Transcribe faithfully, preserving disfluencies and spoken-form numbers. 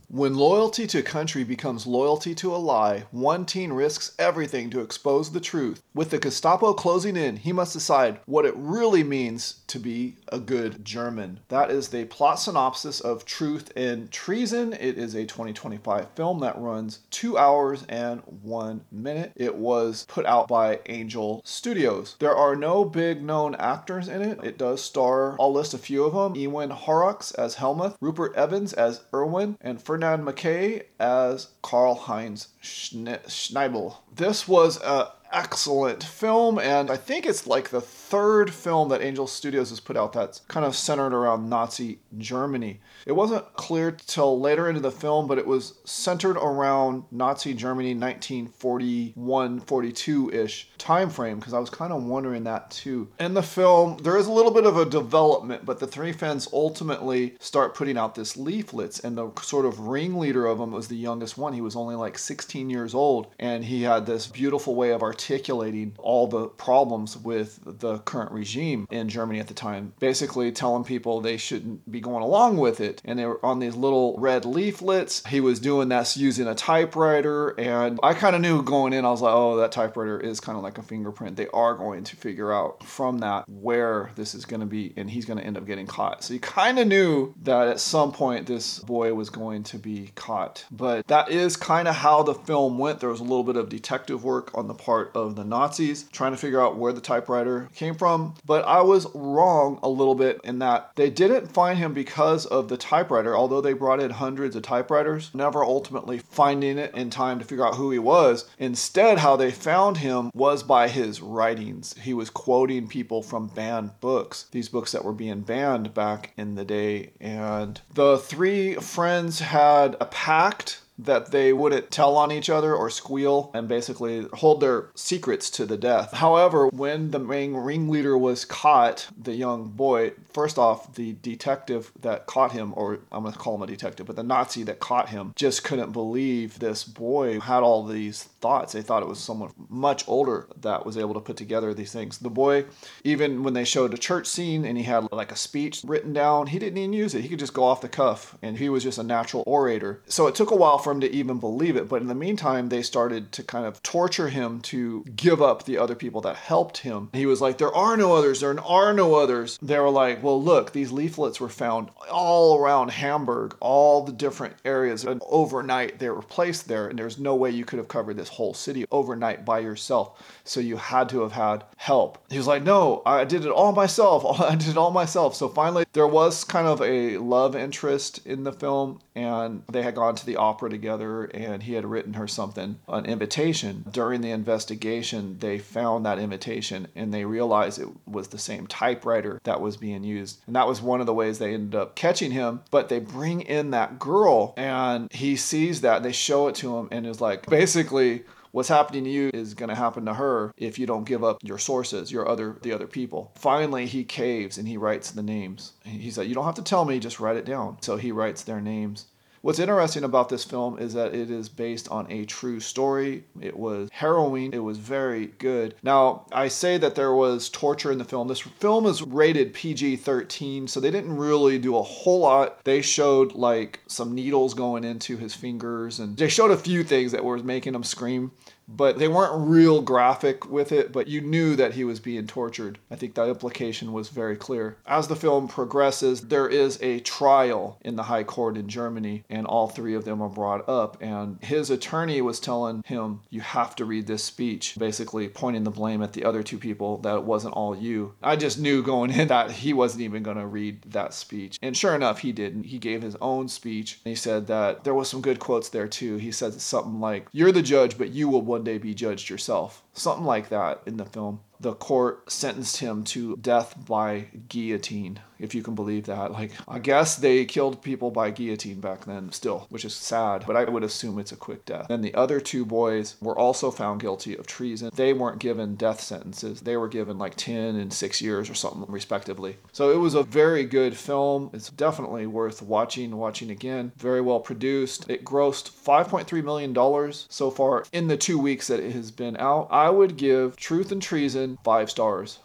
When loyalty to country becomes loyalty to a lie, one teen risks everything to expose the truth. With the Gestapo closing in, he must decide what it really means to be a good German. That is the plot synopsis of Truth and Treason. It is a twenty twenty-five film that runs two hours and one minute. It was put out by Angel Studios. There are no big known actors in it. It does star, I'll list a few of them, Ewan Horrocks as Helmuth, Rupert Evans as Erwin, and Ferdinand McKay as Karl-Heinz Schneibel. This was a excellent film, and I think it's like the third film that Angel Studios has put out that's kind of centered around Nazi Germany. It wasn't clear till later into the film, but it was centered around Nazi Germany nineteen forty-one forty-two-ish time frame, because I was kind of wondering that too. In the film, there is a little bit of a development, but the three friends ultimately start putting out this leaflets, and the sort of ringleader of them was the youngest one. He was only like sixteen years old, and he had this beautiful way of articulating all the problems with the current regime in Germany at the time, basically telling people they shouldn't be going along with it. And they were on these little red leaflets. He was doing that using a typewriter, and I kind of knew going in, I was like, oh, that typewriter is kind of like a fingerprint. They are going to figure out from that where this is going to be, and he's going to end up getting caught. So you kind of knew that at some point this boy was going to be caught. But that is kind of how the film went. There was a little bit of detective work on the part of the Nazis, trying to figure out where the typewriter came from. But I was wrong a little bit in that they didn't find him because of the typewriter, although they brought in hundreds of typewriters, never ultimately finding it in time to figure out who he was. Instead, how they found him was by his writings. He was quoting people from banned books, these books that were being banned back in the day. And the three friends had a pact that they wouldn't tell on each other or squeal and basically hold their secrets to the death. However, when the main ringleader was caught, the young boy, first off, the detective that caught him, or I'm going to call him a detective, but the Nazi that caught him just couldn't believe this boy had all these thoughts. They thought it was someone much older that was able to put together these things. The boy, even when they showed a church scene and he had like a speech written down, he didn't even use it. He could just go off the cuff, and he was just a natural orator. So it took a while for him to even believe it, but in the meantime, they started to kind of torture him to give up the other people that helped him. He was like, there are no others, there are no others. They were like, well, look, these leaflets were found all around Hamburg, all the different areas, and overnight they were placed there, and there's no way you could have covered this whole city overnight by yourself, so you had to have had help. He was like, no, I did it all myself, I did it all myself. So finally, there was kind of a love interest in the film, and they had gone to the opera together, and he had written her something, an invitation. During the investigation, they found that invitation, and they realized it was the same typewriter that was being used. And that was one of the ways they ended up catching him. But they bring in that girl, and he sees that. They show it to him, and is like, basically, what's happening to you is going to happen to her if you don't give up your sources, your other, the other people. Finally, he caves and he writes the names. He said, you don't have to tell me, just write it down. So he writes their names. What's interesting about this film is that it is based on a true story. It was harrowing. It was very good. Now, I say that there was torture in the film. This film is rated P G thirteen, so they didn't really do a whole lot. They showed like some needles going into his fingers, and they showed a few things that were making him scream, but they weren't real graphic with it, but you knew that he was being tortured. I think that implication was very clear. As the film progresses, there is a trial in the High Court in Germany, and all three of them are brought up, and his attorney was telling him, you have to read this speech, basically pointing the blame at the other two people, that it wasn't all you. I just knew going in that he wasn't even going to read that speech. And sure enough, he didn't. He gave his own speech. He said that there was some good quotes there too. He said something like, you're the judge, but you will one day be judged yourself. Something like that in the film. The court sentenced him to death by guillotine, if you can believe that. Like, I guess they killed people by guillotine back then still, which is sad, but I would assume it's a quick death. Then the other two boys were also found guilty of treason. They weren't given death sentences. They were given like ten and six years or something, respectively. So it was a very good film. It's definitely worth watching, watching again. Very well produced. It grossed five point three million dollars so far in the two weeks that it has been out. I would give Truth and Treason five stars.